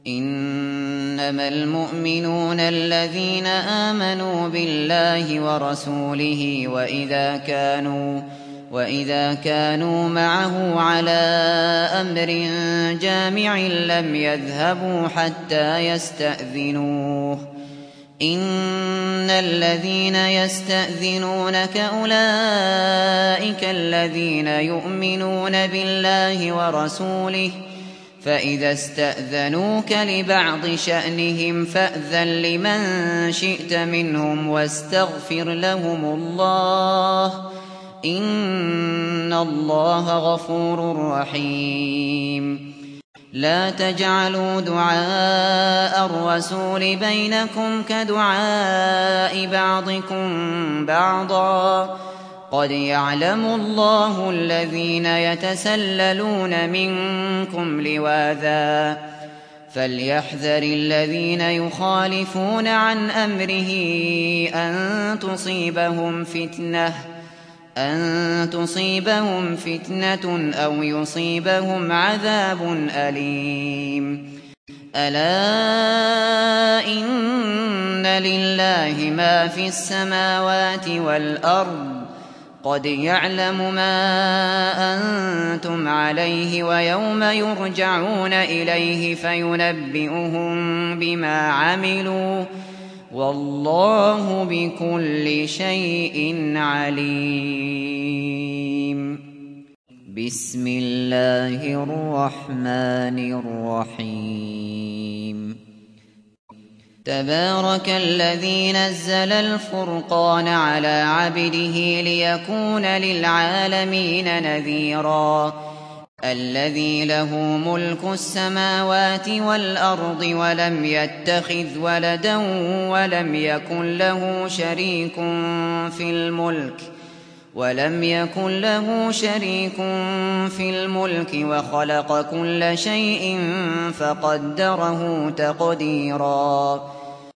إنما المؤمنون الذين آمنوا بالله ورسوله وإذا كانوا معه على أمر جامع لم يذهبوا حتى يستأذنوه. إن الذين يستأذنونك أولئك الذين يؤمنون بالله ورسوله، فإذا استأذنوك لبعض شأنهم فأذن لمن شئت منهم واستغفر لهم الله، إن الله غفور رحيم. لا تجعلوا دعاء الرسول بينكم كدعاء بعضكم بعضا، قد يعلم الله الذين يتسللون منكم لواذا، فليحذر الذين يخالفون عن أمره أن تصيبهم فتنة أو يصيبهم عذاب أليم. ألا إن لله ما في السماوات والأرض، قد يعلم ما أنتم عليه ويوم يرجعون إليه فينبئهم بما عملوا، والله بكل شيء عليم. بسم الله الرحمن الرحيم. تبارك الذي نزل الفرقان على عبده ليكون للعالمين نذيرا، الذي له ملك السماوات والأرض ولم يتخذ ولدا ولم يكن له شريك في الملك وخلق كل شيء فقدره تقديرا.